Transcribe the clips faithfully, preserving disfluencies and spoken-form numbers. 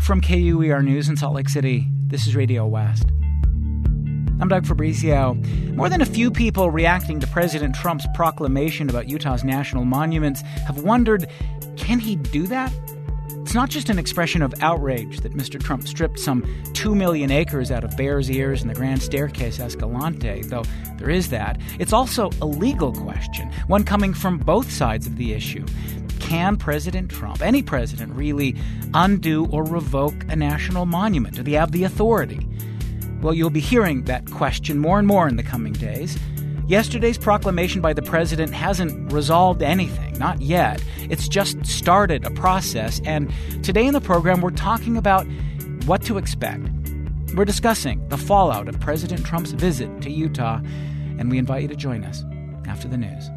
From K U E R News in Salt Lake City, this is Radio West. I'm Doug Fabrizio. More than a few people reacting to President Trump's proclamation about Utah's national monuments have wondered, can he do that? It's not just an expression of outrage that Mister Trump stripped some two million acres out of Bears Ears and the Grand Staircase Escalante, though there is that. It's also a legal question, one coming from both sides of the issue. Can President Trump, any president, really undo or revoke a national monument? Do they have the authority? Well, you'll be hearing that question more and more in the coming days. Yesterday's proclamation by the president hasn't resolved anything, not yet. It's just started a process, and today in the program we're talking about what to expect. We're discussing the fallout of President Trump's visit to Utah, and we invite you to join us after the news.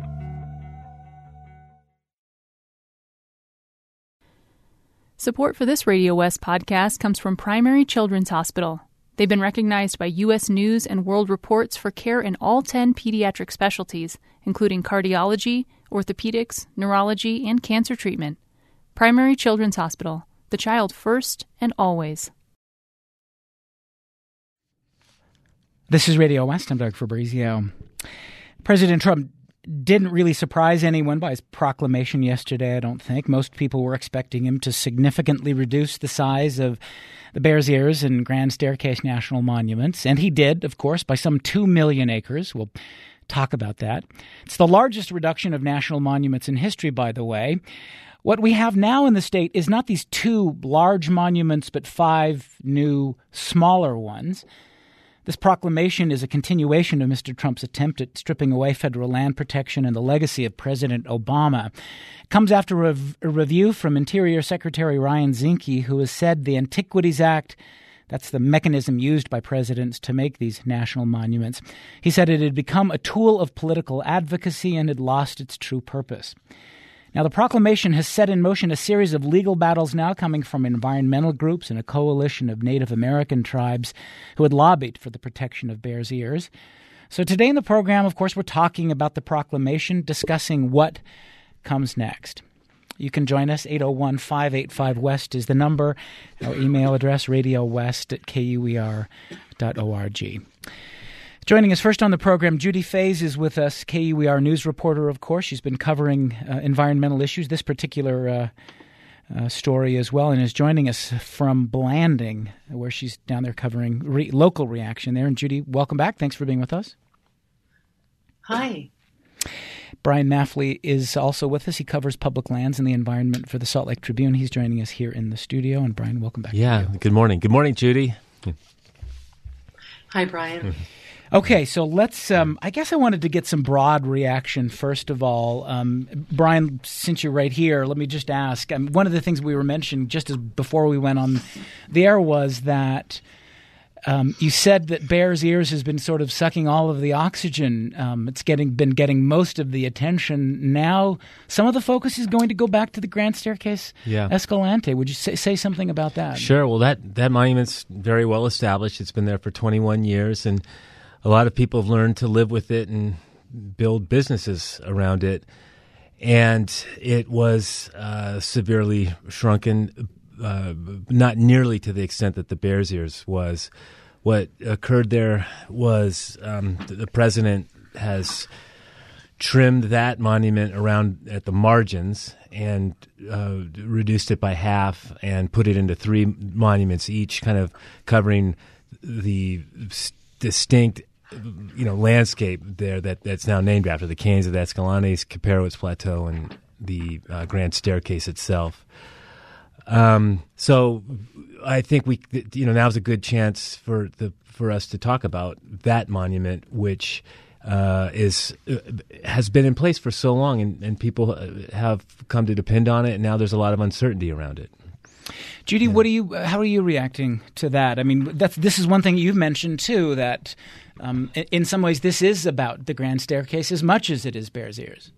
Support for this Radio West podcast comes from Primary Children's Hospital. They've been recognized by U S News and World Reports for care in all ten pediatric specialties, including cardiology, orthopedics, neurology, and cancer treatment. Primary Children's Hospital, the child first and always. This is Radio West. I'm Doug Fabrizio. President Trump didn't really surprise anyone by his proclamation yesterday, I don't think. Most people were expecting him to significantly reduce the size of the Bears Ears and Grand Staircase National Monuments. And he did, of course, by some two million acres. We'll talk about that. It's the largest reduction of national monuments in history, by the way. What we have now in the state is not these two large monuments, but five new, smaller ones. This proclamation is a continuation of Mister Trump's attempt at stripping away federal land protection and the legacy of President Obama. It comes after a, a review from Interior Secretary Ryan Zinke, who has said the Antiquities Act, that's the mechanism used by presidents to make these national monuments, he said it had become a tool of political advocacy and had lost its true purpose. Now, the proclamation has set in motion a series of legal battles now coming from environmental groups and a coalition of Native American tribes who had lobbied for the protection of Bears Ears. So today in the program, of course, we're talking about the proclamation, discussing what comes next. You can join us. eight oh one, five eight five, WEST is the number. Our email address, radiowest at K U E R dot org. Joining us first on the program, Judy Faze is with us, K U E R News reporter, of course. She's been covering uh, environmental issues, this particular uh, uh, story as well, and is joining us from Blanding, where she's down there covering re- local reaction there. And Judy, welcome back. Thanks for being with us. Hi. Brian Maffley is also with us. He covers public lands and the environment for the Salt Lake Tribune. He's joining us here in the studio. And Brian, welcome back. Yeah, good morning. Good morning, Judy. Hi, Brian. Okay, so let's, um, I guess I wanted to get some broad reaction, first of all. Um, Brian, since you're right here, let me just ask. Um, one of the things we were mentioning just as before we went on the air was that um, you said that Bears Ears has been sort of sucking all of the oxygen. Um, it's getting been getting most of the attention. Now some of the focus is going to go back to the Grand Staircase yeah. Escalante. Would you say, say something about that? Sure. Well, that, that monument's very well established. It's been there for twenty-one years, and a lot of people have learned to live with it and build businesses around it. And it was uh, severely shrunken, uh, not nearly to the extent that the Bears Ears was. What occurred there was um, the president has trimmed that monument around at the margins and uh, reduced it by half and put it into three monuments each, kind of covering the distinct, you know, landscape there that, that's now named after the Canyons of the Escalantes, Caparowitz Plateau, and the uh, Grand Staircase itself. Um, so I think we, you know, now's a good chance for the for us to talk about that monument, which uh, is uh, has been in place for so long, and, and people have come to depend on it, and now there's a lot of uncertainty around it. Judy, Yeah. what are you? How are you reacting to that? I mean, that's this is one thing you've mentioned too. That um, in, in some ways, this is about the Grand Staircase as much as it is Bears Ears.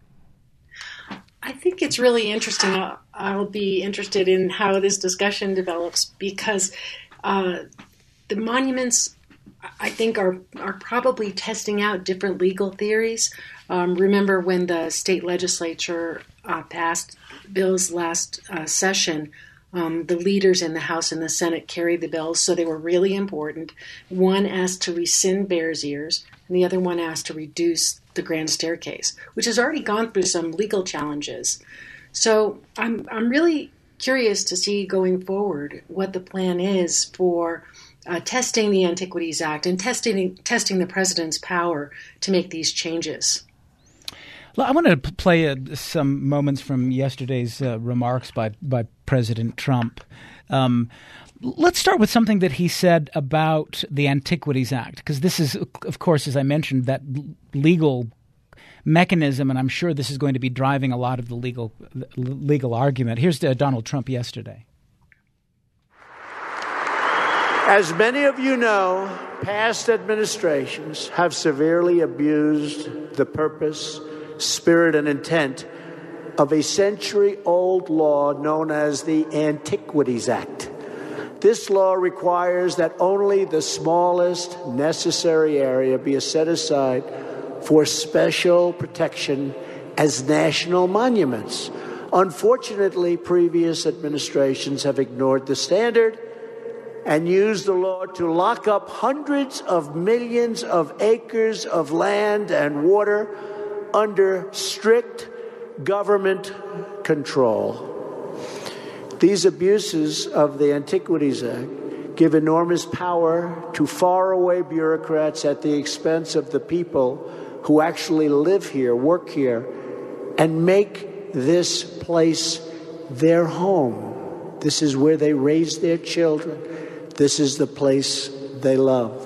I think it's really interesting. I'll, I'll be interested in how this discussion develops because uh, the monuments, I think, are are probably testing out different legal theories. Um, remember when the state legislature uh, passed bills last uh, session Um, the leaders in the House and the Senate carried the bills, so they were really important. One asked to rescind Bears Ears, and the other one asked to reduce the Grand Staircase, which has already gone through some legal challenges. So I'm I'm really curious to see going forward what the plan is for uh, testing the Antiquities Act and testing testing the president's power to make these changes. Well, I want to play uh, some moments from yesterday's uh, remarks by, by President Trump. Um, let's start with something that he said about the Antiquities Act, because this is, of course, as I mentioned, that legal mechanism, and I'm sure this is going to be driving a lot of the legal legal argument. Here's uh, Donald Trump yesterday. As many of you know, past administrations have severely abused the purpose, spirit, and intent of a century-old law known as the Antiquities Act. This law requires that only the smallest necessary area be set aside for special protection as national monuments. Unfortunately, previous administrations have ignored the standard and used the law to lock up hundreds of millions of acres of land and water under strict government control. These abuses of the Antiquities Act give enormous power to faraway bureaucrats at the expense of the people who actually live here, work here, and make this place their home. This is where they raise their children. This is the place they love.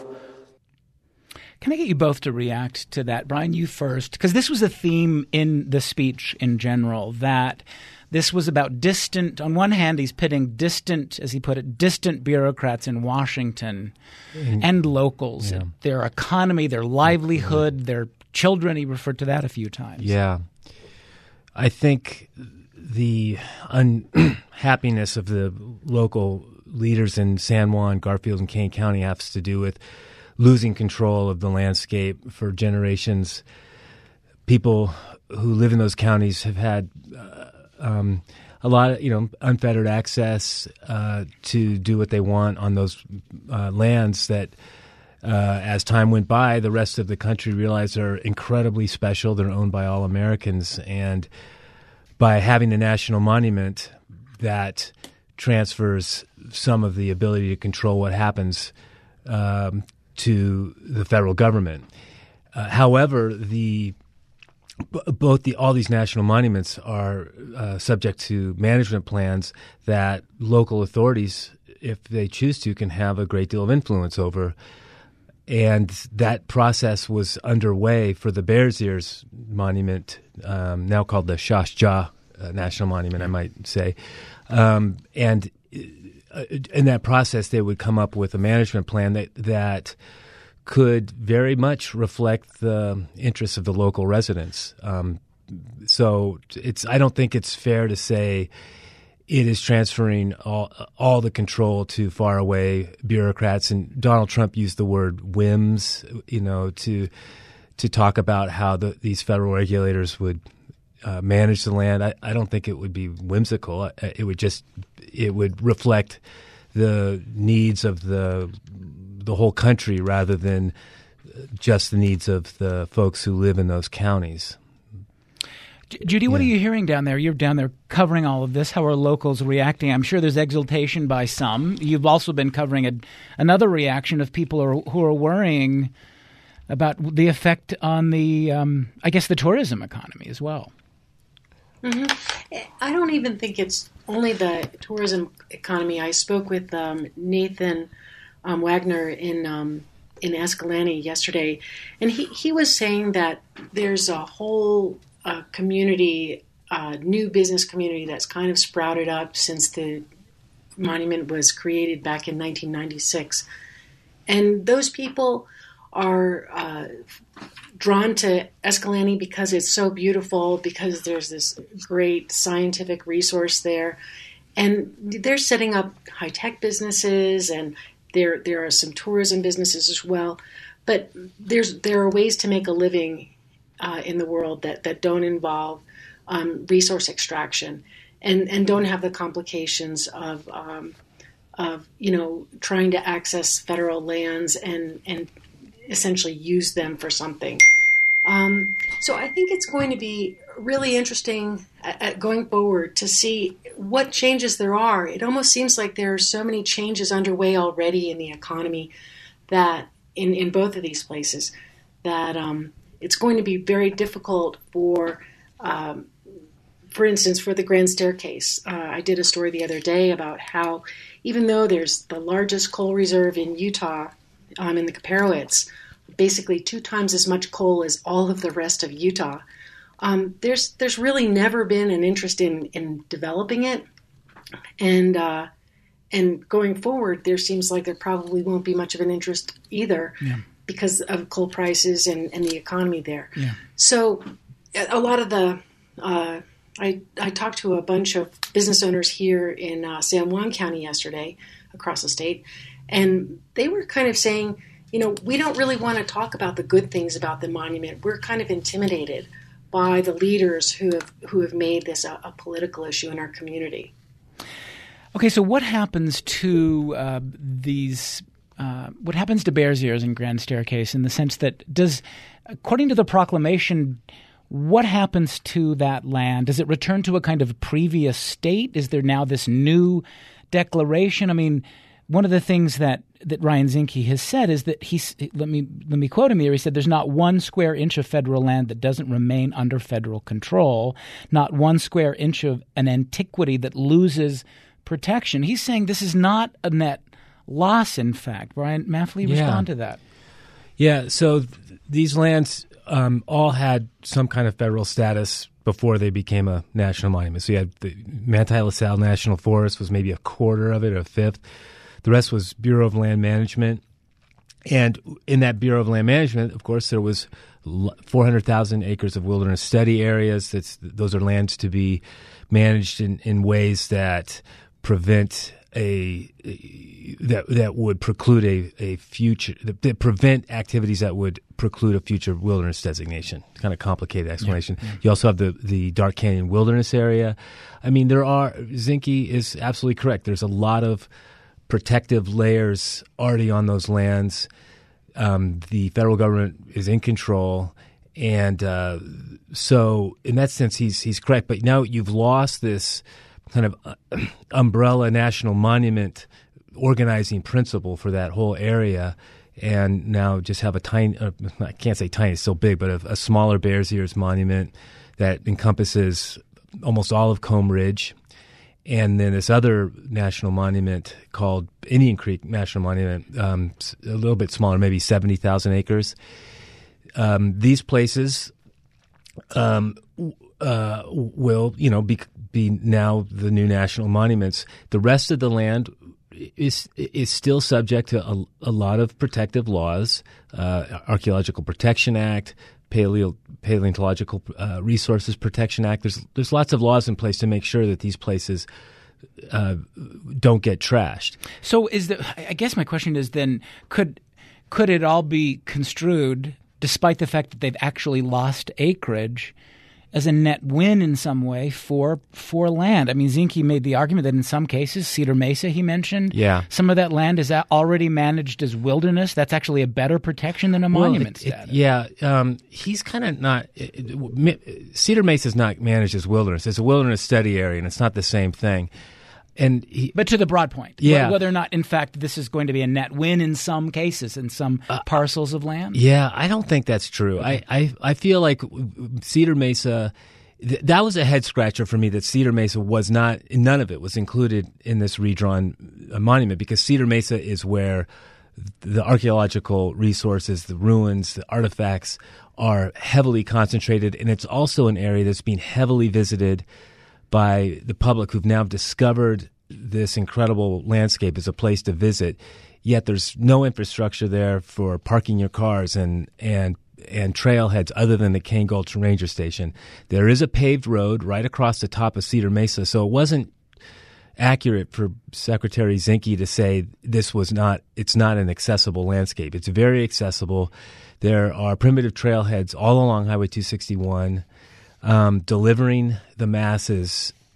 Can I get you both to react to that? Brian, you first, because this was a theme in the speech in general, that this was about distant, on one hand, he's pitting distant, as he put it, distant bureaucrats in Washington mm. and locals, yeah. their economy, their livelihood, yeah. their children. He referred to that a few times. Yeah. I think the unhappiness of the local leaders in San Juan, Garfield, and Kane County has to do with losing control of the landscape for generations. People who live in those counties have had uh, um, a lot of, you know, unfettered access uh, to do what they want on those uh, lands that, uh, as time went by, the rest of the country realized are incredibly special. They're owned by all Americans. And by having a national monument that transfers some of the ability to control what happens um, to the federal government. Uh, however, the b- both the all these national monuments are uh, subject to management plans that local authorities, if they choose to, can have a great deal of influence over. And that process was underway for the Bears Ears Monument, um, now called the Shash Jah uh, National Monument, I might say. Um, and uh, in that process, they would come up with a management plan that that could very much reflect the interests of the local residents. Um, so it's I don't think it's fair to say it is transferring all all the control to faraway bureaucrats. And Donald Trump used the word whims, you know, to to talk about how the, these federal regulators would uh, manage the land. I, I don't think it would be whimsical. It would just it would reflect the needs of the the whole country rather than just the needs of the folks who live in those counties. Judy, what yeah. are you hearing down there? You're down there covering all of this. How are locals reacting? I'm sure there's exultation by some. You've also been covering a, another reaction of people who are, who are worrying about the effect on the, um, I guess, the tourism economy as well. Mm-hmm. I don't even think it's only the tourism economy. I spoke with um, Nathan um, Wagner in um, in Escalante yesterday, and he, he was saying that there's a whole uh, community, uh, new business community that's kind of sprouted up since the monument was created back in nineteen ninety-six. And those people are uh, drawn to Escalante because it's so beautiful, because there's this great scientific resource there. And they're setting up high-tech businesses, and there there are some tourism businesses as well. But there's there are ways to make a living uh, in the world that, that don't involve um, resource extraction. and and don't have the complications of um, of you know trying to access federal lands and and essentially use them for something. Um, so I think it's going to be really interesting at, at going forward to see what changes there are. It almost seems like there are so many changes underway already in the economy that in, in both of these places that um, it's going to be very difficult for, um, for instance, for the Grand Staircase. Uh, I did a story the other day about how even though there's the largest coal reserve in Utah, um, in the Kaparowitz, basically two times as much coal as all of the rest of Utah. Um, there's there's really never been an interest in, in developing it, and uh, and going forward, there seems like there probably won't be much of an interest either yeah. because of coal prices and, and the economy there. Yeah. So a lot of the uh, I I talked to a bunch of business owners here in uh, San Juan County yesterday, across the state, and they were kind of saying, you know, we don't really want to talk about the good things about the monument. We're kind of intimidated by the leaders who have who have made this a, a political issue in our community. Okay, so what happens to uh, these? Uh, what happens to Bears Ears and Grand Staircase in the sense that does, according to the proclamation, what happens to that land? Does it return to a kind of previous state? Is there now this new declaration? I mean, one of the things that, that Ryan Zinke has said is that he's let me let me quote him here. He said, "There's not one square inch of federal land that doesn't remain under federal control, not one square inch of an antiquity that loses protection." He's saying this is not a net loss. In fact, Brian Maffley, yeah. respond to that. Yeah. So th- these lands um, all had some kind of federal status before they became a national monument. So you had the Manti La Salle National Forest was maybe a quarter of it, a fifth. The rest was Bureau of Land Management. And in that Bureau of Land Management, of course, there was four hundred thousand acres of wilderness study areas. That's, those are lands to be managed in, in ways that prevent a that that would preclude a, a future that prevent activities that would preclude a future wilderness designation. It's kind of complicated explanation. Yeah, yeah. You also have the the Dark Canyon Wilderness Area. I mean, there are Zinke is absolutely correct. There's a lot of protective layers already on those lands. Um, the federal government is in control, and uh, so in that sense, he's he's correct. But now you've lost this kind of uh, umbrella national monument organizing principle for that whole area, and now just have a tiny, uh, I can't say tiny, it's still big, but a, a smaller Bears Ears monument that encompasses almost all of Comb Ridge. And then this other national monument called Indian Creek National Monument, um, a little bit smaller, maybe seventy thousand acres. Um, these places um, uh, will, you know, be, be now the new national monuments. The rest of the land is is still subject to a, a lot of protective laws, uh, Archaeological Protection Act, Paleo, Paleontological uh, Resources Protection Act. There's there's lots of laws in place to make sure that these places uh, don't get trashed. So, is the I guess my question is then could could it all be construed, despite the fact that they've actually lost acreage, as a net win in some way for for land? I mean, Zinke made the argument that in some cases, Cedar Mesa, he mentioned, yeah. some of that land is already managed as wilderness. That's actually a better protection than a well, monument it, it, status. Yeah, um, he's kind of not it, it, – Cedar Mesa is not managed as wilderness. It's a wilderness study area, and it's not the same thing. And he, But to the broad point, yeah. whether or not, in fact, this is going to be a net win in some cases, in some uh, parcels of land? Yeah, I don't think that's true. Okay. I, I, I feel like Cedar Mesa th- – that was a head-scratcher for me that Cedar Mesa was not – none of it was included in this redrawn uh, monument, because Cedar Mesa is where the archaeological resources, the ruins, the artifacts are heavily concentrated, and it's also an area that's being heavily visited by the public who've now discovered this incredible landscape as a place to visit, yet there's no infrastructure there for parking your cars and and and trailheads other than the Cane Gulch Ranger Station. There is a paved road right across the top of Cedar Mesa, so it wasn't accurate for Secretary Zinke to say this was not, it's not an accessible landscape. It's very accessible. There are primitive trailheads all along Highway two sixty-one, Um, delivering the masses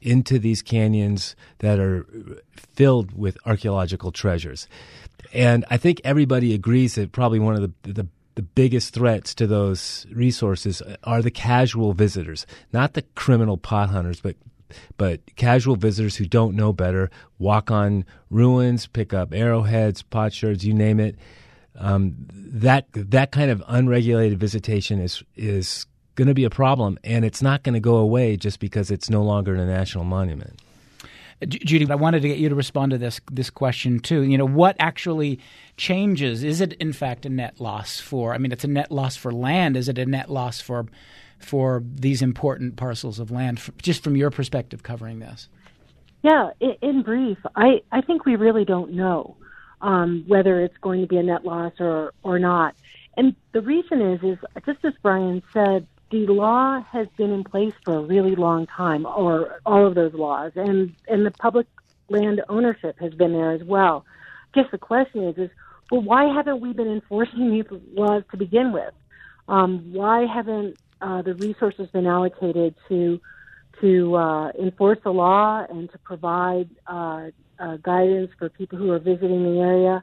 into these canyons that are filled with archaeological treasures. And I think everybody agrees that probably one of the, the the biggest threats to those resources are the casual visitors, not the criminal pot hunters, but but casual visitors who don't know better, walk on ruins, pick up arrowheads, potsherds, you name it. Um, that that kind of unregulated visitation is is going to be a problem, and it's not going to go away just because it's no longer a national monument. Judy, I wanted to get you to respond to this this question too. You know, what actually changes? Is it in fact a net loss for? I mean, it's a net loss for land. Is it a net loss for for these important parcels of land? Just from your perspective, covering this. Yeah, in, in brief, I, I think we really don't know um, whether it's going to be a net loss or or not. And the reason is is just as Brian said, the law has been in place for a really long time, or all of those laws, and, and the public land ownership has been there as well. I guess the question is, is well, why haven't we been enforcing these laws to begin with? Um, why haven't uh, the resources been allocated to to uh, enforce the law and to provide uh, uh, guidance for people who are visiting the area,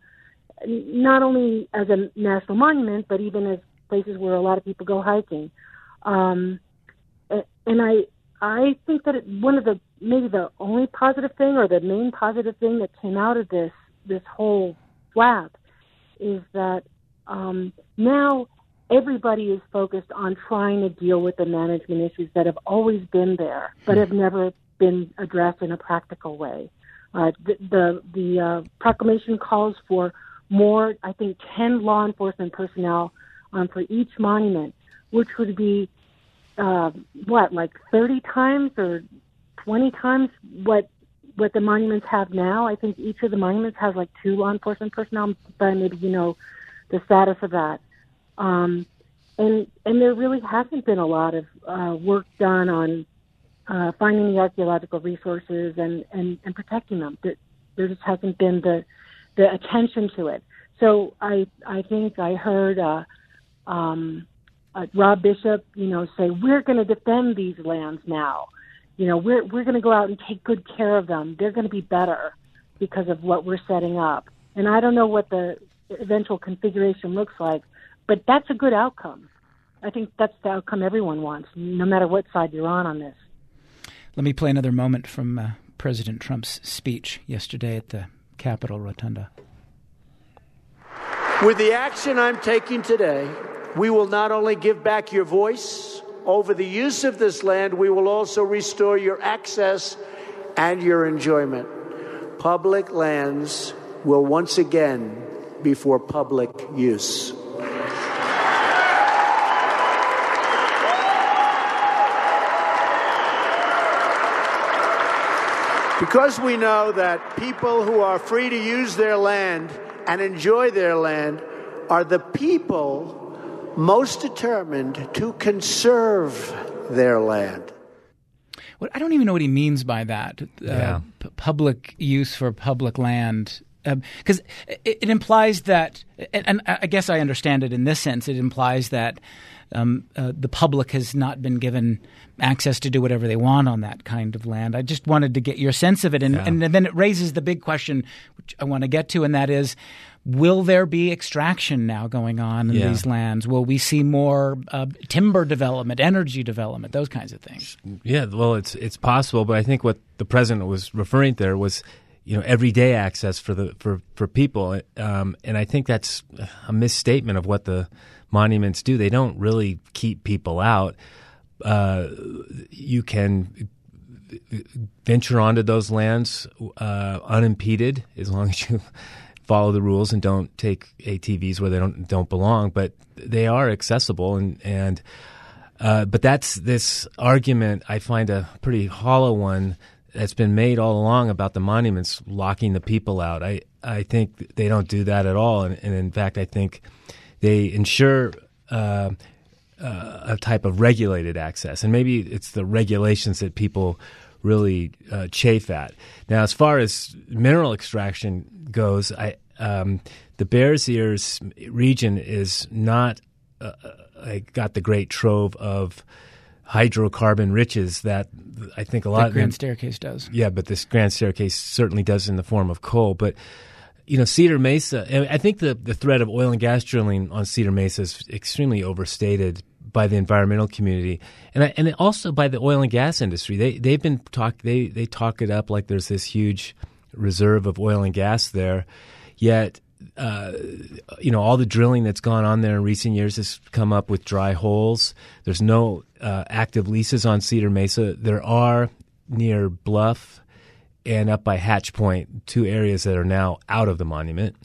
not only as a national monument, but even as places where a lot of people go hiking? Um, and I, I think that it, one of the, maybe the only positive thing or the main positive thing that came out of this, this whole flap is that, um, now everybody is focused on trying to deal with the management issues that have always been there, but have never been addressed in a practical way. Uh, the, the, the, uh, proclamation calls for more, I think, ten law enforcement personnel, um, for each monument, which would be, uh, what, like thirty times or twenty times what what the monuments have now. I think each of the monuments has like two law enforcement personnel, but maybe you know the status of that. Um, and and there really hasn't been a lot of uh, work done on uh, finding the archaeological resources and, and, and protecting them. There, there just hasn't been the the attention to it. So I I think I heard. Uh, um, Uh, Rob Bishop, you know, say, we're going to defend these lands now. You know, we're we're going to go out and take good care of them. They're going to be better because of what we're setting up. And I don't know what the eventual configuration looks like, but that's a good outcome. I think that's the outcome everyone wants, no matter what side you're on on this. Let me play another moment from uh, President Trump's speech yesterday at the Capitol Rotunda. With the action I'm taking today, we will not only give back your voice over the use of this land, we will also restore your access and your enjoyment. Public lands will once again be for public use. Because we know that people who are free to use their land and enjoy their land are the people most determined to conserve their land. Well, I don't even know what he means by that. Yeah. Uh, p- public use for public land. Because um, it, it implies that, and I guess I understand it in this sense, it implies that um, uh, the public has not been given access to do whatever they want on that kind of land. I just wanted to get your sense of it. And, yeah. and then it raises the big question, which I want to get to, and that is, will there be extraction now going on in yeah. these lands? Will we see more uh, timber development, energy development, those kinds of things? Yeah, well, it's it's possible, but I think what the president was referring there was, you know, everyday access for the for for people, um, and I think that's a misstatement of what the monuments do. They don't really keep people out. Uh, you can venture onto those lands uh, unimpeded as long as you follow the rules and don't take A T Vs where they don't don't belong. But they are accessible, and and uh, but that's this argument I find a pretty hollow one that's been made all along about the monuments locking the people out. I, I think they don't do that at all. And, and in fact, I think they ensure uh, uh, a type of regulated access. And maybe it's the regulations that people really uh, chafe at. Now, as far as mineral extraction goes, I, um, the Bears Ears region is not uh, – got the great trove of hydrocarbon riches that I think a lot the of Grand them, Staircase does. Yeah, but this Grand Staircase certainly does in the form of coal. But you know, Cedar Mesa, I think the, the threat of oil and gas drilling on Cedar Mesa is extremely overstated by the environmental community, and I, and also by the oil and gas industry. They they've been talk they they talk it up like there's this huge reserve of oil and gas there, yet uh, you know all the drilling that's gone on there in recent years has come up with dry holes. There's no uh, active leases on Cedar Mesa. There are near Bluff and up by Hatch Point, two areas that are now out of the monument.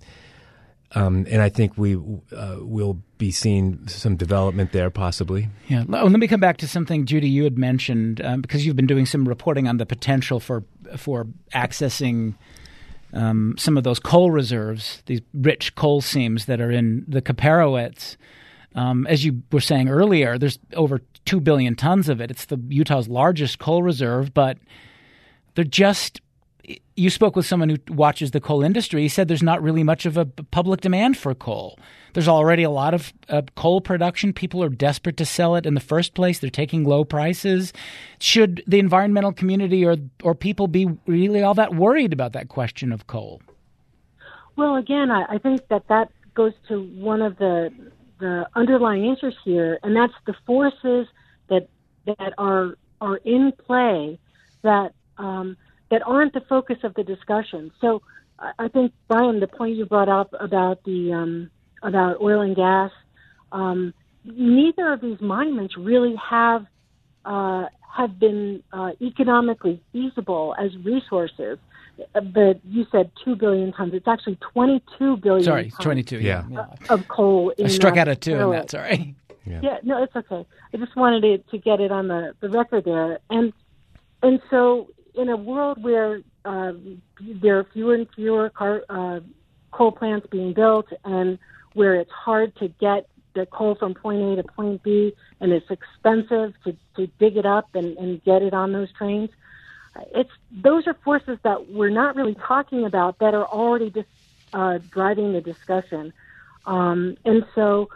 Um, and I think we uh, will be seeing some development there, possibly. Yeah. Oh, let me come back to something, Judy, you had mentioned, um, because you've been doing some reporting on the potential for for accessing um, some of those coal reserves, these rich coal seams that are in the Kaparowitz. Um, as you were saying earlier, there's over two billion tons of it. It's the Utah's largest coal reserve, but they're just... You spoke with someone who watches the coal industry. He said there's not really much of a public demand for coal. There's already a lot of uh, coal production. People are desperate to sell it in the first place. They're taking low prices. Should the environmental community or or people be really all that worried about that question of coal? Well, again, I, I think that that goes to one of the the underlying issues here, and that's the forces that that are are in play that. Um, that aren't the focus of the discussion. So I think, Brian, the point you brought up about the um, about oil and gas, um, neither of these monuments really have uh, have been uh, economically feasible as resources. But you said two billion tons. It's actually twenty-two billion Sorry, tons twenty-two, yeah. of, of coal. In, I struck uh, out a two in that, sorry. Yeah. yeah, no, it's okay. I just wanted to, to get it on the, the record there. And and so... in a world where uh, there are fewer and fewer car, uh, coal plants being built and where it's hard to get the coal from point A to point B and it's expensive to, to dig it up and, and get it on those trains, it's those are forces that we're not really talking about that are already just uh, driving the discussion. Um, and so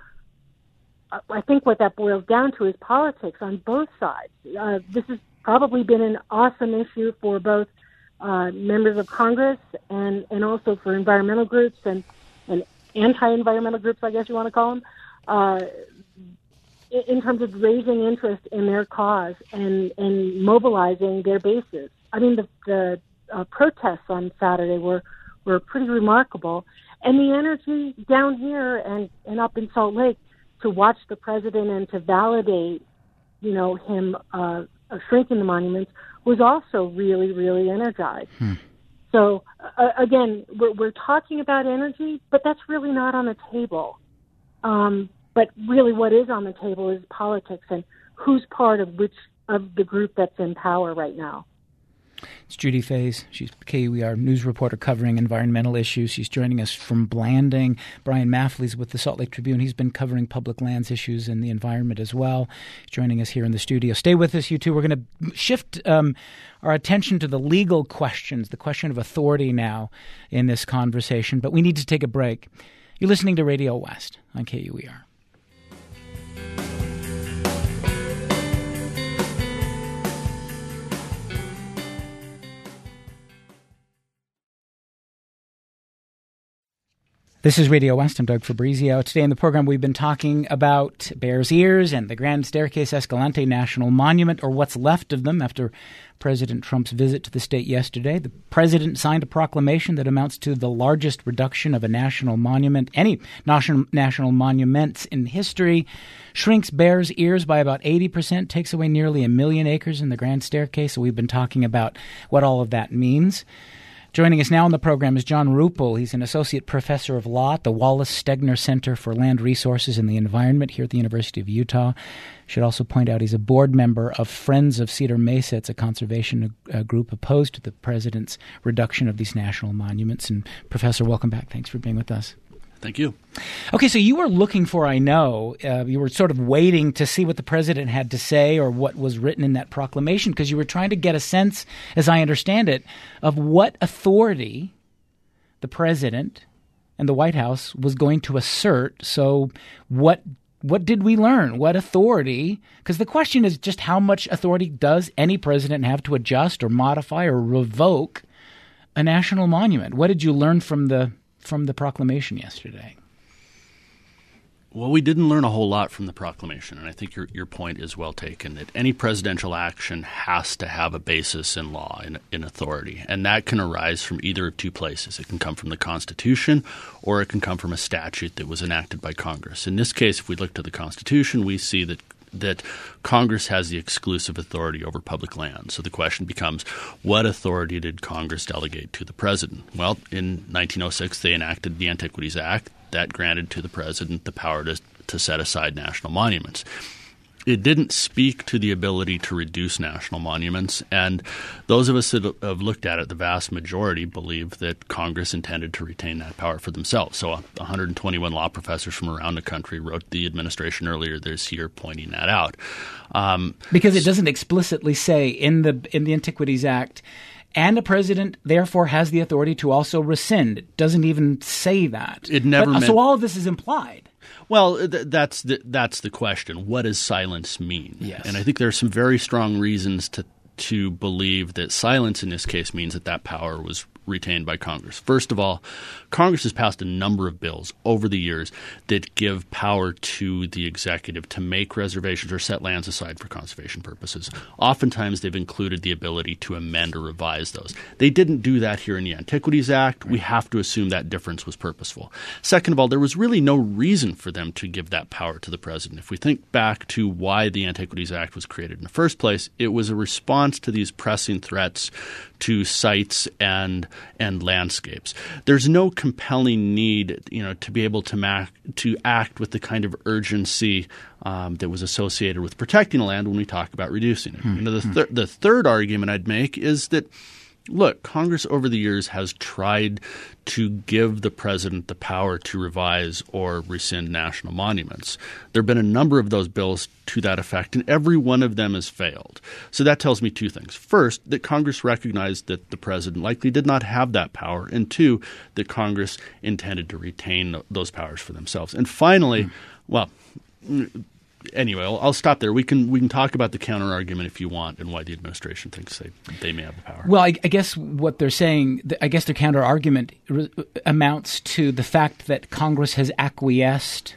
I think what that boils down to is politics on both sides. Uh, this is probably been an awesome issue for both uh, members of Congress and, and also for environmental groups and, and anti-environmental groups, I guess you want to call them, uh, in terms of raising interest in their cause and, and mobilizing their bases. I mean, the, the uh, protests on Saturday were, were pretty remarkable. And the energy down here and, and up in Salt Lake to watch the president and to validate, you know, him uh, shrinking the monuments was also really, really energized. Hmm. So, uh, again, we're, we're talking about energy, but that's really not on the table. Um, but really what is on the table is politics and who's part of which of the group that's in power right now. It's Judy Fays. She's K U E R news reporter covering environmental issues. She's joining us from Blanding. Brian Maffley's with the Salt Lake Tribune. He's been covering public lands issues and the environment as well. He's joining us here in the studio. Stay with us, you two. We're going to shift um, our attention to the legal questions, the question of authority now in this conversation. But we need to take a break. You're listening to Radio West on K U E R. This is Radio West. I'm Doug Fabrizio. Today in the program, we've been talking about Bears Ears and the Grand Staircase Escalante National Monument, or what's left of them after President Trump's visit to the state yesterday. The president signed a proclamation that amounts to the largest reduction of a national monument, any national, national monuments in history, shrinks Bears Ears by about eighty percent, takes away nearly a million acres in the Grand Staircase. So we've been talking about what all of that means. Joining us now on the program is John Ruppel. He's an associate professor of law at the Wallace Stegner Center for Land Resources and the Environment here at the University of Utah. Should also point out he's a board member of Friends of Cedar Mesa. It's a conservation uh, group opposed to the president's reduction of these national monuments. And Professor, welcome back. Thanks for being with us. Thank you. Okay, so you were looking for, I know, uh, you were sort of waiting to see what the president had to say or what was written in that proclamation because you were trying to get a sense, as I understand it, of what authority the president and the White House was going to assert. So what what did we learn? What authority? Because the question is just how much authority does any president have to adjust or modify or revoke a national monument? What did you learn from the from the proclamation yesterday? Well, we didn't learn a whole lot from the proclamation, and I think your your point is well taken, that any presidential action has to have a basis in law, in, in authority, and that can arise from either of two places. It can come from the Constitution, or it can come from a statute that was enacted by Congress. In this case, if we look to the Constitution, we see that that Congress has the exclusive authority over public land. So the question becomes, what authority did Congress delegate to the president? Well, in nineteen oh six, they enacted the Antiquities Act. That granted to the president the power to, to set aside national monuments. It didn't speak to the ability to reduce national monuments, and those of us that have looked at it, the vast majority believe that Congress intended to retain that power for themselves. So one hundred twenty-one law professors from around the country wrote the administration earlier this year pointing that out. Um, because it doesn't explicitly say in the in the Antiquities Act, and the president, therefore, has the authority to also rescind. It doesn't even say that. It never but, meant, so all of this is implied. Well, th- that's the, that's the question. What does silence mean? Yes. And I think there are some very strong reasons to to believe that silence in this case means that that power was retained by Congress. First of all, Congress has passed a number of bills over the years that give power to the executive to make reservations or set lands aside for conservation purposes. Oftentimes, they've included the ability to amend or revise those. They didn't do that here in the Antiquities Act. We have to assume that difference was purposeful. Second of all, there was really no reason for them to give that power to the president. If we think back to why the Antiquities Act was created in the first place, it was a response to these pressing threats to sites and and landscapes. There's no compelling need, you know, to be able to ma- to act with the kind of urgency um, that was associated with protecting the land when we talk about reducing it. Hmm. You know, the, thir- the third argument I'd make is that, look, Congress over the years has tried to give the president the power to revise or rescind national monuments. There have been a number of those bills to that effect, and every one of them has failed. So that tells me two things. First, that Congress recognized that the president likely did not have that power, and two, that Congress intended to retain those powers for themselves. And finally, mm. well, anyway, I'll, I'll stop there. We can we can talk about the counter argument if you want, and why the administration thinks they, they may have the power. Well, I, I guess what they're saying, I guess their counter argument re- amounts to the fact that Congress has acquiesced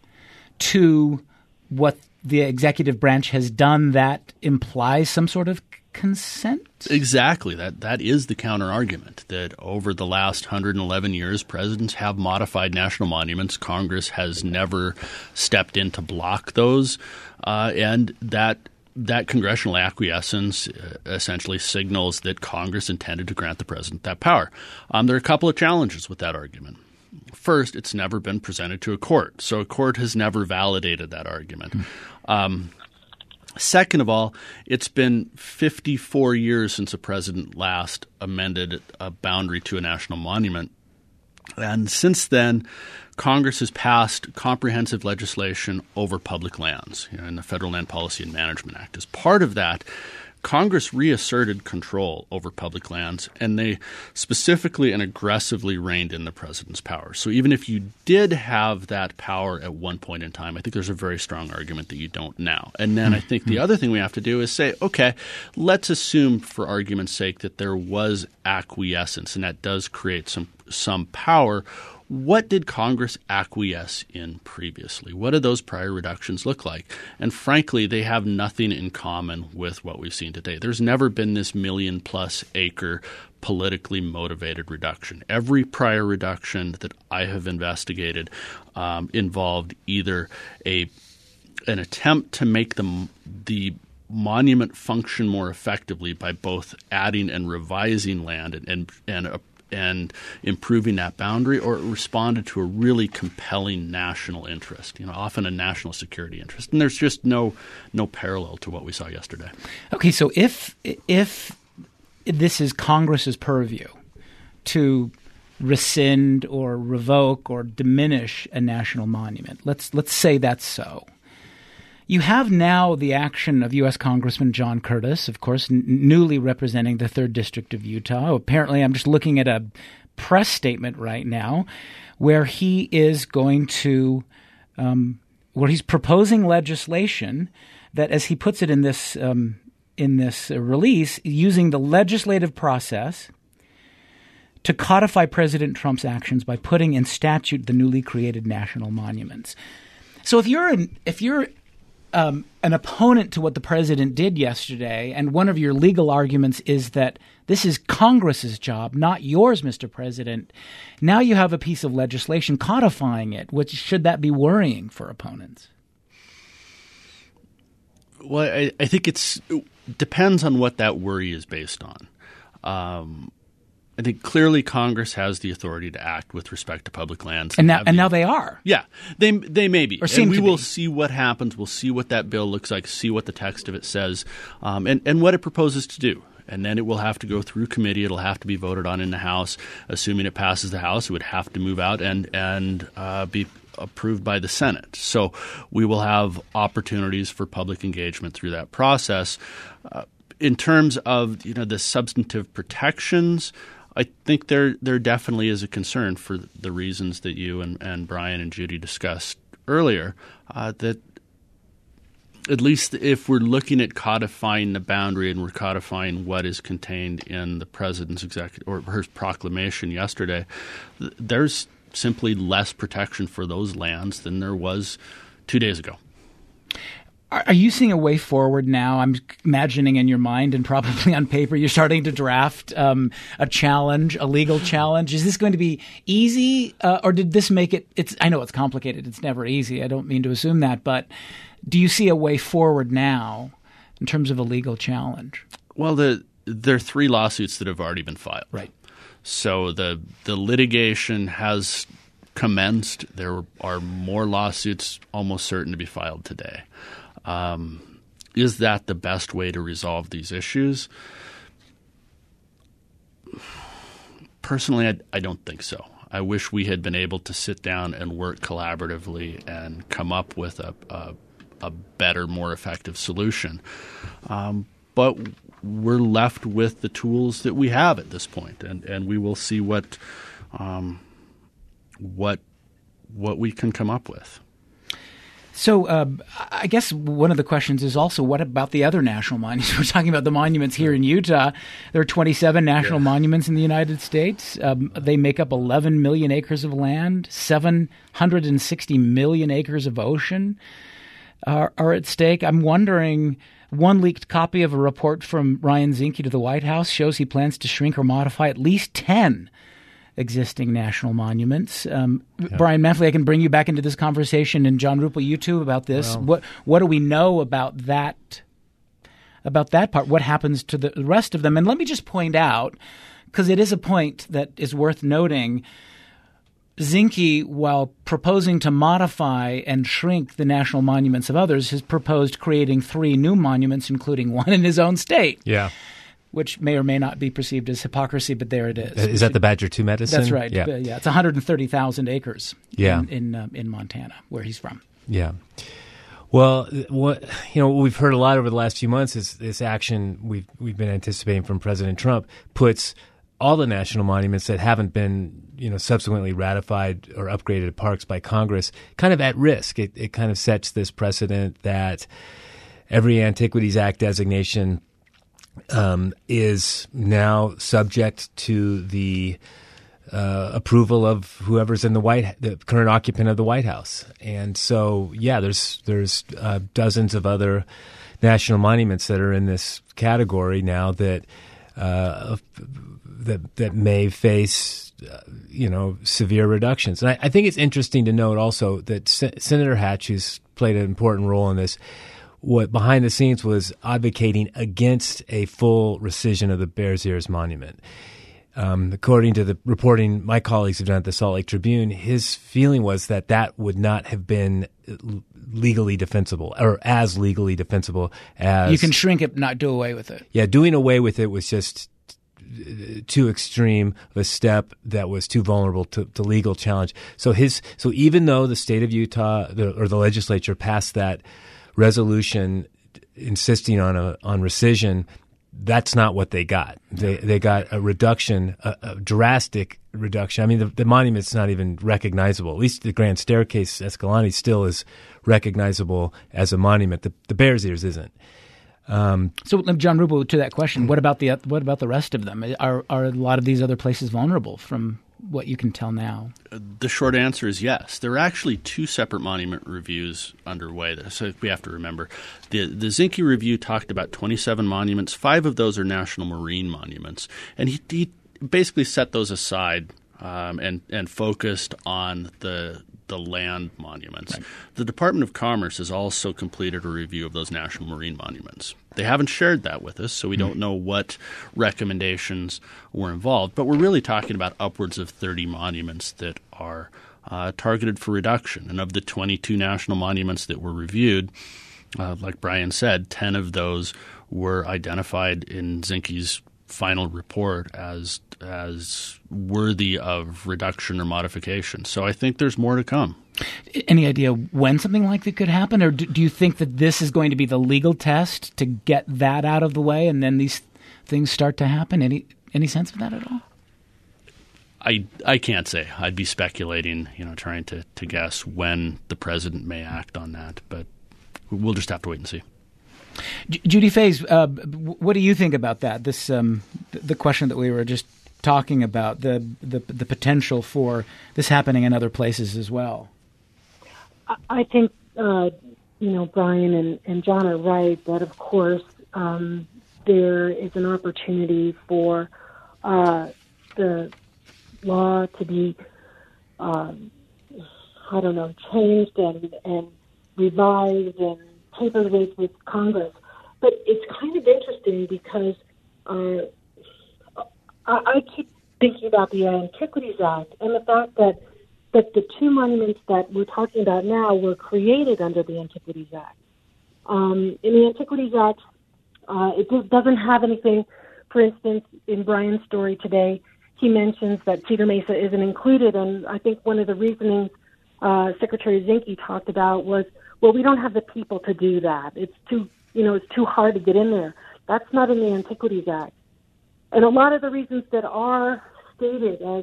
to what the executive branch has done that implies some sort of consent? Exactly. That that is the counter argument, that over the last one hundred eleven years, presidents have modified national monuments. Congress has never stepped in to block those, uh, and that that congressional acquiescence uh, essentially signals that Congress intended to grant the president that power. Um, there are a couple of challenges with that argument. First, it's never been presented to a court, so a court has never validated that argument. Mm. Um, Second of all, it's been fifty-four years since a president last amended a boundary to a national monument. And since then, Congress has passed comprehensive legislation over public lands, you know, in the Federal Land Policy and Management Act. As part of that, Congress reasserted control over public lands, and they specifically and aggressively reined in the president's power. So even if you did have that power at one point in time, I think there's a very strong argument that you don't now. And then I think the other thing we have to do is say, okay, let's assume for argument's sake that there was acquiescence, and that does create some some power. What did Congress acquiesce in previously? What did those prior reductions look like? And frankly, they have nothing in common with what we've seen today. There's never been this million-plus acre politically motivated reduction. Every prior reduction that I have investigated um, involved either a an attempt to make the the monument function more effectively by both adding and revising land and and, and a and improving that boundary, or it responded to a really compelling national interest, you know, often a national security interest. And there's just no no parallel to what we saw yesterday. Okay, so if if this is Congress's purview to rescind or revoke or diminish a national monument, let's let's say that's so. You have now the action of U S Congressman John Curtis, of course, n- newly representing the third District of Utah. Apparently, I'm just looking at a press statement right now where he is going to um, where he's proposing legislation that, as he puts it in this um, in this uh, release, using the legislative process to codify President Trump's actions by putting in statute the newly created national monuments. So if you're an, if you're um, an opponent to what the president did yesterday, and one of your legal arguments is that this is Congress's job, not yours, Mister President, now you have a piece of legislation codifying it. Which should that be worrying for opponents? Well, I, I think it's it depends on what that worry is based on. Um, I think clearly Congress has the authority to act with respect to public lands. And now, and and now they are. Yeah, they they may be. Or seem and we to will be. see what happens. We'll see what that bill looks like, see what the text of it says, um, and, and what it proposes to do. And then it will have to go through committee. It'll have to be voted on in the House. Assuming it passes the House, it would have to move out and, and uh, be approved by the Senate. So we will have opportunities for public engagement through that process. Uh, in terms of you know the substantive protections, I think there there definitely is a concern for the reasons that you and, and Brian and Judy discussed earlier, uh, that at least if we're looking at codifying the boundary and we're codifying what is contained in the president's executive or her proclamation yesterday, th- there's simply less protection for those lands than there was two days ago. Are you seeing a way forward now? I'm imagining in your mind and probably on paper you're starting to draft um, a challenge, a legal challenge. Is this going to be easy, uh, or did this make it – It's I know it's complicated. It's never easy. I don't mean to assume that. But do you see a way forward now in terms of a legal challenge? Well, the, there are three lawsuits that have already been filed. Right. So the the litigation has commenced. There are more lawsuits almost certain to be filed today. Um, is that the best way to resolve these issues? Personally, I, I don't think so. I wish we had been able to sit down and work collaboratively and come up with a, a, a better, more effective solution. Um, but we're left with the tools that we have at this point, and, and we will see what um, what what we can come up with. So uh, I guess one of the questions is also, what about the other national monuments? We're talking about the monuments here in Utah. There are twenty-seven national yeah. monuments in the United States. Um, they make up eleven million acres of land, seven hundred sixty million acres of ocean are, are at stake. I'm wondering, one leaked copy of a report from Ryan Zinke to the White House shows he plans to shrink or modify at least ten existing national monuments. Um, yeah. Brian Manfley, I can bring you back into this conversation, and John Ruppel, you too, about this. Well, what what do we know about that about that part? What happens to the rest of them? And let me just point out, because it is a point that is worth noting, Zinke, while proposing to modify and shrink the national monuments of others, has proposed creating three new monuments, including one in his own state. Yeah. Which may or may not be perceived as hypocrisy, but there it is. Is that the Badger two medicine? That's right. Yeah, yeah it's one hundred thirty thousand acres yeah. in in, uh, in Montana, where he's from. Yeah. Well, what you know, what we've heard a lot over the last few months is this action we've we've been anticipating from President Trump puts all the national monuments that haven't been you know subsequently ratified or upgraded at parks by Congress kind of at risk. It it kind of sets this precedent that every Antiquities Act designation Um, is now subject to the uh, approval of whoever's in the White, the current occupant of the White House, and so yeah, there's there's uh, dozens of other national monuments that are in this category now that uh, that that may face uh, you know severe reductions. And I, I think it's interesting to note also that Se- Senator Hatch, who's played an important role in this, what behind the scenes was advocating against a full rescission of the Bears Ears Monument. Um, according to the reporting my colleagues have done at the Salt Lake Tribune, his feeling was that that would not have been legally defensible or as legally defensible as... You can shrink it, not do away with it. Yeah, doing away with it was just too extreme of a step that was too vulnerable to, to legal challenge. So his, so even though the state of Utah the, or the legislature passed that resolution insisting on a on rescission, that's not what they got. They they got a reduction, a, a drastic reduction. I mean, the, the monument's not even recognizable. At least the Grand Staircase Escalante still is recognizable as a monument. The, the Bears Ears isn't. Um, so, John Rubel, to that question, what about the what about the rest of them? Are are a lot of these other places vulnerable from what you can tell now? The short answer is yes. There are actually two separate monument reviews underway. So we have to remember the the Zinke review talked about twenty-seven monuments. Five of those are national marine monuments, and he, he basically set those aside um, and and focused on the the land monuments. Right. The Department of Commerce has also completed a review of those national marine monuments. They haven't shared that with us, so we don't know what recommendations were involved. But we're really talking about upwards of thirty monuments that are uh, targeted for reduction. And of the twenty-two national monuments that were reviewed, uh, like Brian said, ten of those were identified in Zinke's final report as as worthy of reduction or modification. So I think there's more to come. Any idea when something like that could happen? Or do, do you think that this is going to be the legal test to get that out of the way and then these things start to happen? Any any sense of that at all? I I can't say. I'd be speculating, you know, trying to, to guess when the president may act on that. But we'll just have to wait and see. J- Judy Fays, uh, what do you think about that? This um, the question that we were just talking about, the, the the potential for this happening in other places as well. I think uh, you know Brian and, and John are right that of course um, there is an opportunity for uh, the law to be um, I don't know changed and, and revised and papered with, with Congress. But it's kind of interesting because uh, I, I keep thinking about the Antiquities Act and the fact that, that the two monuments that we're talking about now were created under the Antiquities Act. Um, in the Antiquities Act, uh, it just doesn't have anything. For instance, in Brian's story today, he mentions that Cedar Mesa isn't included, and I think one of the reasonings uh, Secretary Zinke talked about was, well, we don't have the people to do that. It's too, you know, it's too hard to get in there. That's not in the Antiquities Act. And a lot of the reasons that are stated as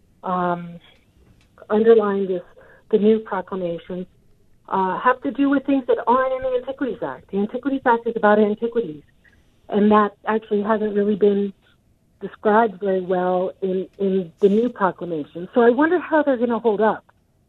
um, underlying this, the new proclamations, uh, have to do with things that aren't in the Antiquities Act. The Antiquities Act is about antiquities, and that actually hasn't really been described very well in, in the new proclamation. So I wonder how they're going to hold up.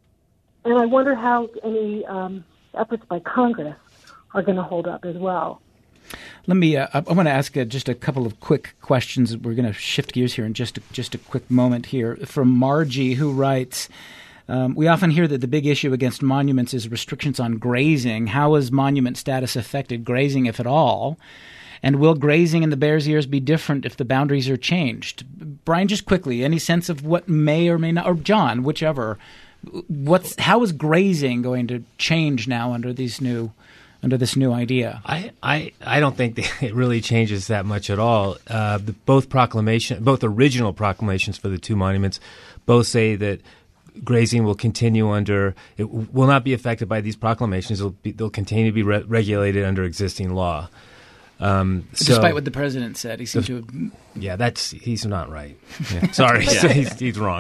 And I wonder how any um, efforts by Congress are going to hold up as well. Let me. Uh, I want to ask uh, just a couple of quick questions. We're going to shift gears here in just a, just a quick moment here. From Margie, who writes, um, we often hear that the big issue against monuments is restrictions on grazing. How has monument status affected grazing, if at all? And will grazing in the Bears Ears be different if the boundaries are changed? Brian, just quickly, any sense of what may or may not, or John, whichever, what's how is grazing going to change now under these new under this new idea? I, I, I don't think that it really changes that much at all. Uh, the, both proclamation, both original proclamations for the two monuments, both say that grazing will continue under. It will not be affected by these proclamations. It'll be, they'll continue to be re- regulated under existing law. Um, so, Despite what the president said, he seemed to have... Yeah, that's he's not right. Yeah. Sorry, yeah. he's, he's wrong.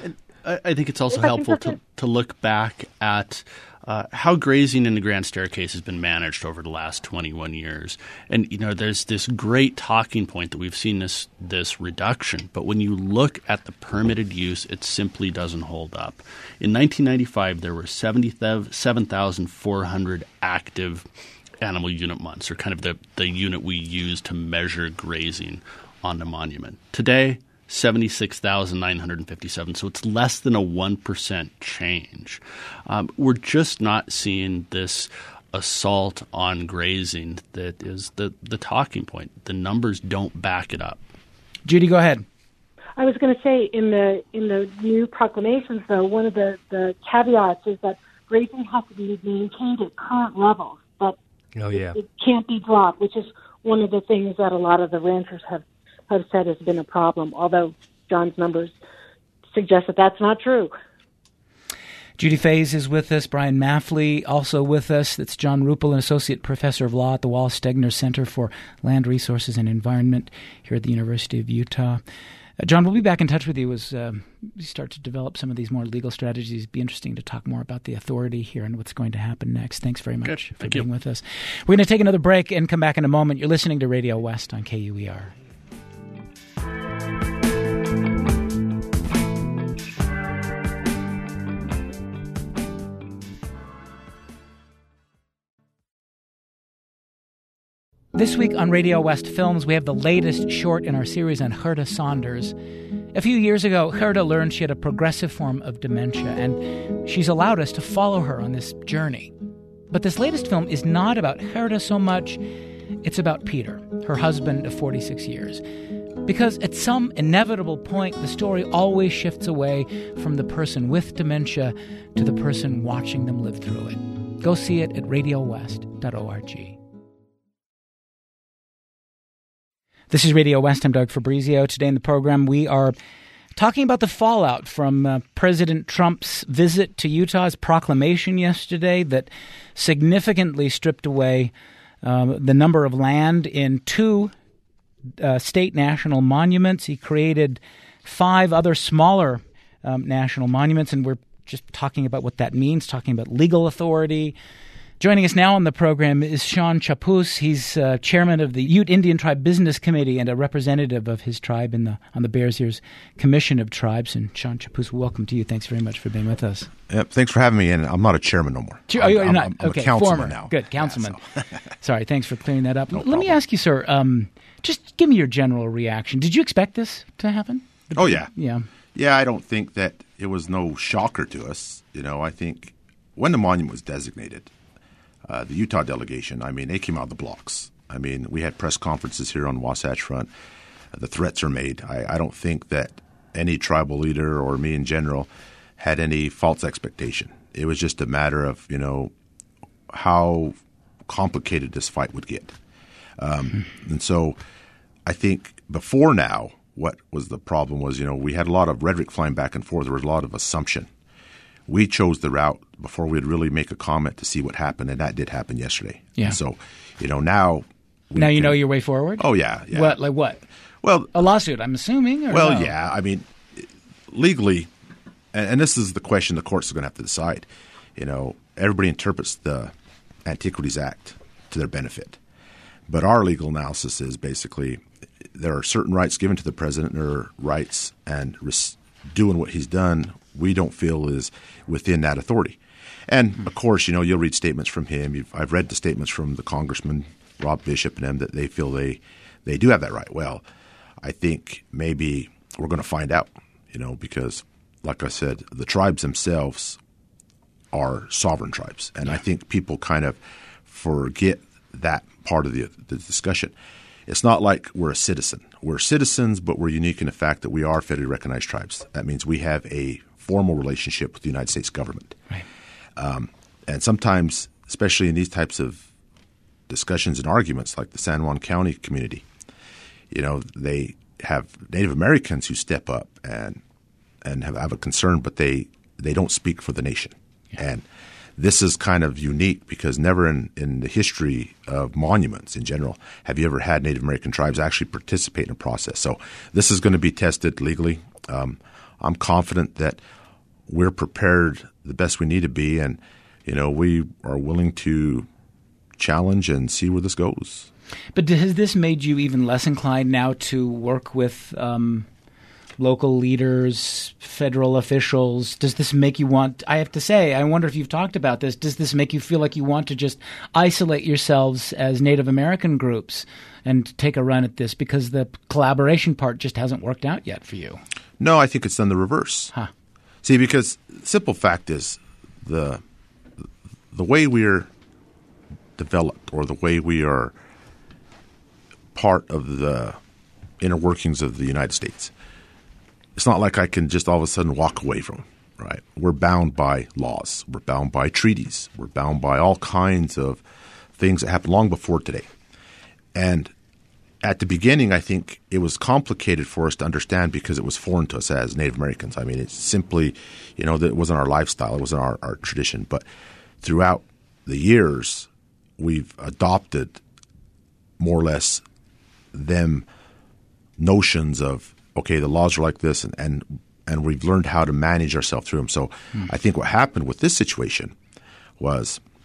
I, I think it's also helpful to, to look back at uh, how grazing in the Grand Staircase has been managed over the last twenty-one years. And, you know, there's this great talking point that we've seen this this reduction. But when you look at the permitted use, it simply doesn't hold up. In nineteen ninety-five, there were seventy-seven thousand four hundred active animal unit months, or kind of the, the unit we use to measure grazing on the monument. Today, seventy-six thousand nine hundred fifty-seven, so it's less than a one percent change. Um, we're just not seeing this assault on grazing that is the, the talking point. The numbers don't back it up. Judy, go ahead. I was going to say, in the in the new proclamations, though, one of the, the caveats is that grazing has to be maintained at current levels. That Oh, yeah. It, it can't be dropped, which is one of the things that a lot of the ranchers have, have said has been a problem, although John's numbers suggest that that's not true. Judy Fays is with us. Brian Maffley also with us. That's John Ruppel, an associate professor of law at the Wallace Stegner Center for Land Resources and Environment here at the University of Utah. Uh, John, we'll be back in touch with you as uh, we start to develop some of these more legal strategies. It'd be interesting to talk more about the authority here and what's going to happen next. Thanks very much Good. for Thank being you. with us. We're going to take another break and come back in a moment. You're listening to Radio West on K U E R. This week on Radio West Films, we have the latest short in our series on Gerda Saunders. A few years ago, Gerda learned she had a progressive form of dementia, and she's allowed us to follow her on this journey. But this latest film is not about Gerda so much, it's about Peter, her husband of forty-six years. Because at some inevitable point, the story always shifts away from the person with dementia to the person watching them live through it. Go see it at radio west dot org. This is Radio West. I'm Doug Fabrizio. Today in the program, we are talking about the fallout from uh, President Trump's visit to Utah, his proclamation yesterday that significantly stripped away uh, the number of land in two uh, state national monuments. He created five other smaller um, national monuments, and we're just talking about what that means, talking about legal authority. Joining us now on the program is Sean Chapus. He's uh, chairman of the Ute Indian Tribe Business Committee and a representative of his tribe in the on the Bears Ears Commission of Tribes. And Sean Chapus, welcome to you. Thanks very much for being with us. Yep, thanks for having me. And I'm not a chairman no more. Oh, I'm, you're I'm, not. I'm, I'm okay, a councilman former. now. Good, councilman. Yeah, so. Sorry, thanks for clearing that up. No Let me problem. ask you, sir, um, just give me your general reaction. Did you expect this to happen? Oh, yeah. Yeah. Yeah, I don't think that it was no shocker to us. You know, I think when the monument was designated, Uh, the Utah delegation, I mean, they came out of the blocks. I mean, we had press conferences here on Wasatch Front. Uh, the threats are made. I, I don't think that any tribal leader or me in general had any false expectation. It was just a matter of, you know, how complicated this fight would get. Um, mm-hmm. And so I think before now, what was the problem was, you know, we had a lot of rhetoric flying back and forth. There was a lot of assumption. We chose the route before we'd really make a comment to see what happened, and that did happen yesterday. Yeah. And so, you know, now we Now you can, know your way forward? Oh, yeah. yeah. What? Like what? Well, a lawsuit, I'm assuming? Or well, no? yeah. I mean, legally, and, and this is the question the courts are going to have to decide. You know, everybody interprets the Antiquities Act to their benefit. But our legal analysis is basically there are certain rights given to the president, there are rights, and res- doing what he's done we don't feel is within that authority. And, of course, you know, you'll read statements from him. You've, I've read the statements from the congressman, Rob Bishop, and them that they feel they, they do have that right. Well, I think maybe we're going to find out, you know, because, like I said, the tribes themselves are sovereign tribes. And yeah. I think people kind of forget that part of the, the discussion. It's not like we're a citizen. We're citizens, but we're unique in the fact that we are federally recognized tribes. That means we have a formal relationship with the United States government. Right. Um, and sometimes, especially in these types of discussions and arguments like the San Juan County community, you know, they have Native Americans who step up and and have, have a concern, but they, they don't speak for the nation. Yeah. And this is kind of unique because never in, in the history of monuments in general have you ever had Native American tribes actually participate in a process. So this is going to be tested legally. Um, I'm confident that we're prepared the best we need to be, and you know we are willing to challenge and see where this goes. But has this made you even less inclined now to work with um, local leaders, federal officials? Does this make you want – I have to say, I wonder if you've talked about this. Does this make you feel like you want to just isolate yourselves as Native American groups and take a run at this because the collaboration part just hasn't worked out yet for you? No, I think it's done the reverse. Huh. See, because the simple fact is the the way we're developed or the way we are part of the inner workings of the United States, it's not like I can just all of a sudden walk away from them, right? We're bound by laws. We're bound by treaties. We're bound by all kinds of things that happened long before today. And at the beginning, I think it was complicated for us to understand because it was foreign to us as Native Americans. I mean, it's simply, you know, that it wasn't our lifestyle. It wasn't our, our tradition. But throughout the years, we've adopted more or less them notions of, okay, the laws are like this, and, and, and we've learned how to manage ourselves through them. So mm. I think what happened with this situation was –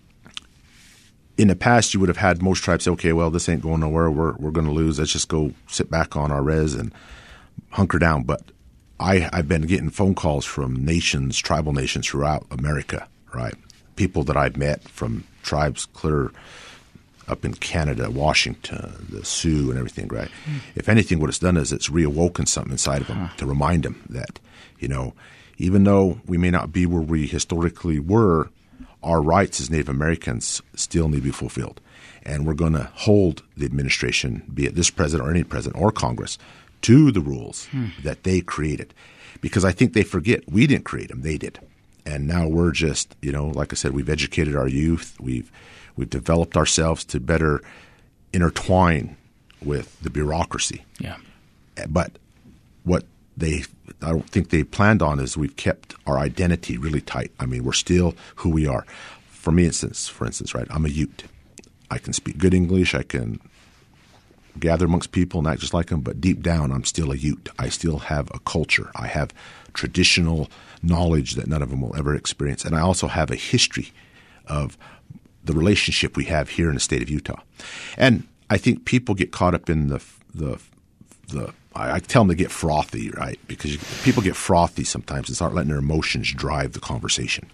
in the past, you would have had most tribes say, okay, well, this ain't going nowhere. We're we're going to lose. Let's just go sit back on our res and hunker down. But I, I've been getting phone calls from nations, tribal nations throughout America, right? People that I've met from tribes clear up in Canada, Washington, the Sioux and everything, right? Mm. If anything, what it's done is it's reawoken something inside of them huh. to remind them that, you know, even though we may not be where we historically were, our rights as Native Americans still need to be fulfilled. And we're going to hold the administration, be it this president or any president or Congress, to the rules hmm. that they created. Because I think they forget we didn't create them, they did. And now we're just, you know, like I said, we've educated our youth. We've we've developed ourselves to better intertwine with the bureaucracy. Yeah. But what they I don't think they planned on is we've kept our identity really tight. I mean, we're still who we are. For me, instance, for instance, right, I'm a Ute. I can speak good English. I can gather amongst people and act just like them, but deep down, I'm still a Ute. I still have a culture. I have traditional knowledge that none of them will ever experience. And I also have a history of the relationship we have here in the state of Utah. And I think people get caught up in the the the I tell them to get frothy, right? Because you, people get frothy sometimes and start letting their emotions drive the conversation.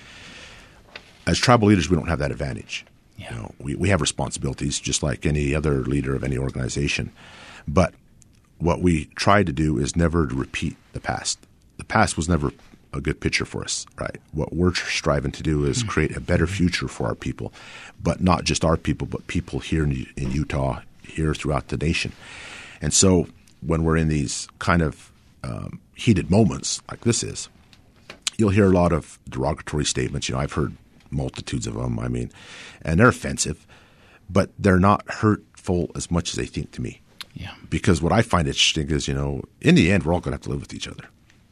As tribal leaders, we don't have that advantage. Yeah. You know, we, we have responsibilities just like any other leader of any organization. But what we try to do is never to repeat the past. The past was never a good picture for us, right? What we're striving to do is create a better future for our people, but not just our people, but people here in, in Utah, here throughout the nation. And so when we're in these kind of um, heated moments like this is, you'll hear a lot of derogatory statements. You know, I've heard multitudes of them. I mean, and they're offensive, but they're not hurtful as much as they think to me. Yeah. Because what I find interesting is, you know, in the end, we're all going to have to live with each other.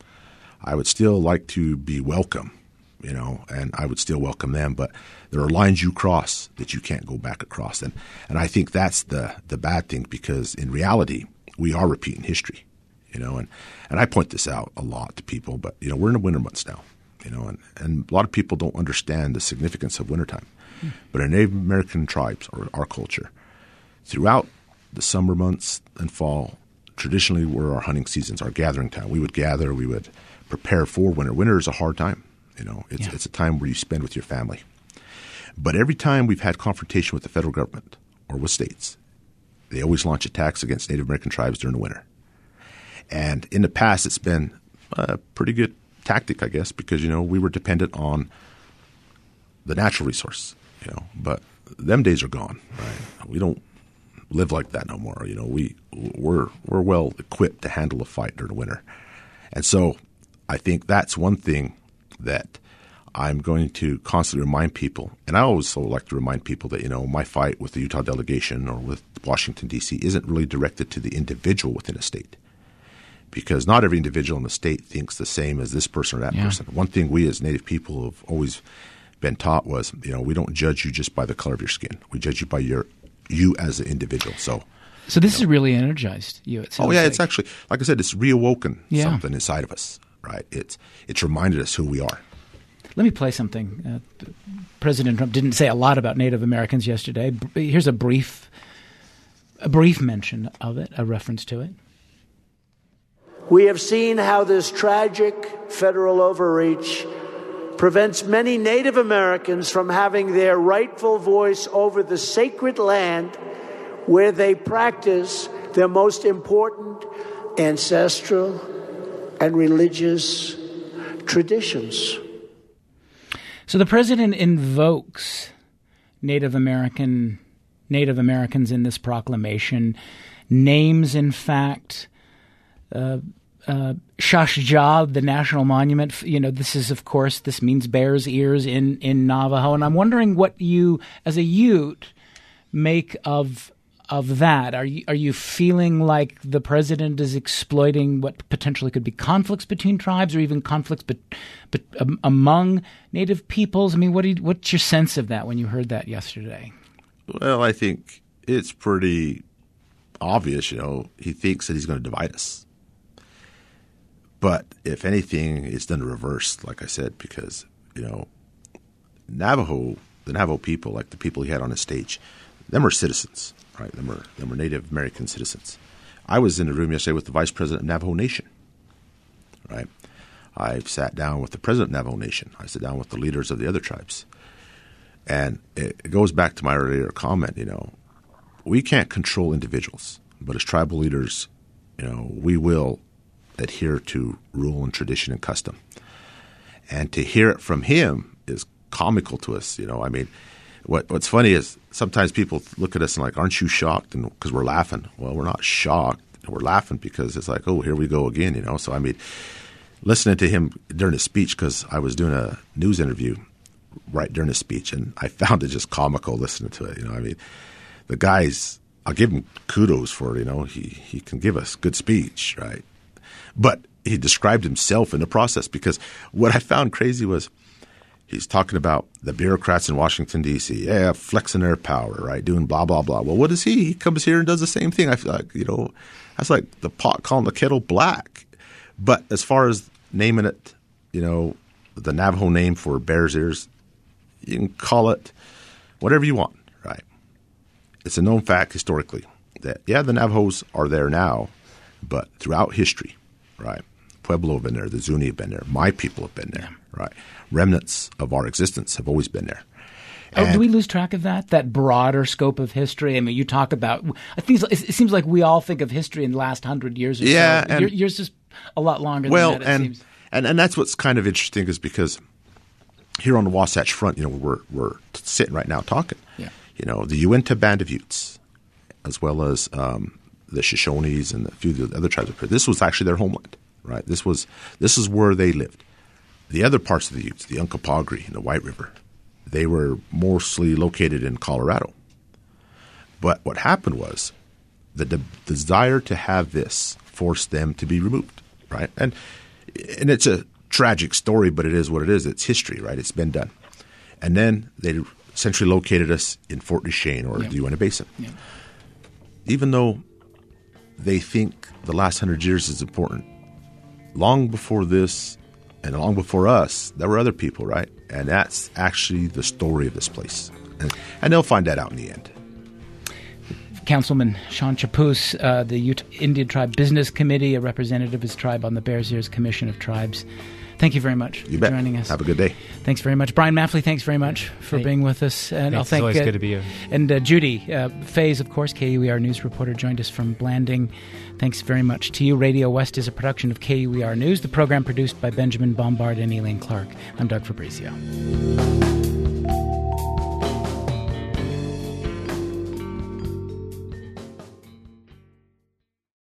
I would still like to be welcome, you know, and I would still welcome them, but there are lines you cross that you can't go back across. And and I think that's the the bad thing, because in reality, we are repeating history, you know, and, and I point this out a lot to people, but, you know, we're in the winter months now, you know, and, and a lot of people don't understand the significance of wintertime. Hmm. But in Native American tribes, or our culture, throughout the summer months and fall, traditionally were our hunting seasons, our gathering time. We would gather, we would prepare for winter. Winter is a hard time, you know, it's, yeah. it's a time where you spend with your family. But every time we've had confrontation with the federal government or with states, they always launch attacks against Native American tribes during the winter. And in the past, it's been a pretty good tactic, I guess, because, you know, we were dependent on the natural resource, you know. But them days are gone, right? We don't live like that no more. You know, we, we're, we're well equipped to handle a fight during the winter. And so I think that's one thing that I'm going to constantly remind people, and I also like to remind people that, you know, my fight with the Utah delegation or with Washington, D C isn't really directed to the individual within a state, because not every individual in the state thinks the same as this person or that yeah. person. One thing we as Native people have always been taught was, you know, we don't judge you just by the color of your skin. We judge you by your you as an individual. So so this you know, is really energized you. It oh, yeah, like. It's actually, like I said, it's reawoken yeah. something inside of us, right? It's, it's reminded us who we are. Let me play something. Uh, President Trump didn't say a lot about Native Americans yesterday. Here's a brief, a brief mention of it, a reference to it. We have seen how this tragic federal overreach prevents many Native Americans from having their rightful voice over the sacred land where they practice their most important ancestral and religious traditions. So the president invokes Native American Native Americans in this proclamation, names, in fact, uh, uh, Shashjab, the national monument. You know, this is, of course, this means bear's ears in, in Navajo. And I'm wondering what you, as a Ute, make of of that? Are you are you feeling like the president is exploiting what potentially could be conflicts between tribes, or even conflicts but, but um, among Native peoples? I mean, what do you, what's your sense of that when you heard that yesterday? Well, I think it's pretty obvious. You know, he thinks that he's going to divide us. But if anything, it's done the reverse, like I said, because, you know, Navajo, the Navajo people, like the people he had on his stage, them are citizens, right? Them are, them are Native American citizens. I was in the room yesterday with the vice president of Navajo Nation, right? I've sat down with the president of Navajo Nation. I sat down with the leaders of the other tribes. And it, it goes back to my earlier comment, you know, we can't control individuals, but as tribal leaders, you know, we will adhere to rule and tradition and custom. And to hear it from him is comical to us, you know. I mean, what what's funny is sometimes people look at us and like, aren't you shocked? And because we're laughing. Well, we're not shocked. We're laughing because it's like, oh, here we go again, you know. So, I mean, listening to him during his speech, because I was doing a news interview right during his speech, and I found it just comical listening to it, you know. I mean, the guy's, I'll give him kudos for it, you know. He, he can give us good speech, right? But he described himself in the process, because what I found crazy was he's talking about the bureaucrats in Washington, D C, yeah, flexing their power, right, doing blah, blah, blah. Well, what is he? He comes here and does the same thing. I feel like, you know, that's like the pot calling the kettle black. But as far as naming it, you know, the Navajo name for Bears Ears, you can call it whatever you want, right? It's a known fact historically that, yeah, the Navajos are there now, but throughout history, right? Pueblo have been there. The Zuni have been there. My people have been there, right? Remnants of our existence have always been there. Oh, do we lose track of that, that broader scope of history? I mean, you talk about – I think it seems like we all think of history in the last hundred years or yeah, so. And, yours is a lot longer well, than that, it and, seems. And, and that's what's kind of interesting, is because here on the Wasatch Front, you know, we're, we're sitting right now talking. Yeah. You know, the Uinta Band of Utes, as well as um, the Shoshones and a few of the other tribes. This was actually their homeland, right? This was this is where they lived. The other parts of the Utes, the Uncompahgre and the White River, they were mostly located in Colorado. But what happened was the de- desire to have this forced them to be removed, right? And and it's a tragic story, but it is what it is. It's history, right? It's been done. And then they essentially located us in Fort Duchesne or yeah. the Uinta Basin. Yeah. Even though they think the last hundred years is important, long before this and long before us, there were other people, right? And that's actually the story of this place. And, and they'll find that out in the end. Councilman Sean Chappuis, uh, the Utah Indian Tribe Business Committee, a representative of his tribe on the Bears Ears Commission of Tribes. Thank you very much you for bet. joining us. Have a good day. Thanks very much. Brian Maffley, thanks very much for hey. being with us. And hey, I'll thank, it's always uh, good to be here. And uh, Judy uh, Fays, of course, K U E R News reporter, joined us from Blanding. Thanks very much to you. Radio West is a production of K U E R News, the program produced by Benjamin Bombard and Elaine Clark. I'm Doug Fabrizio.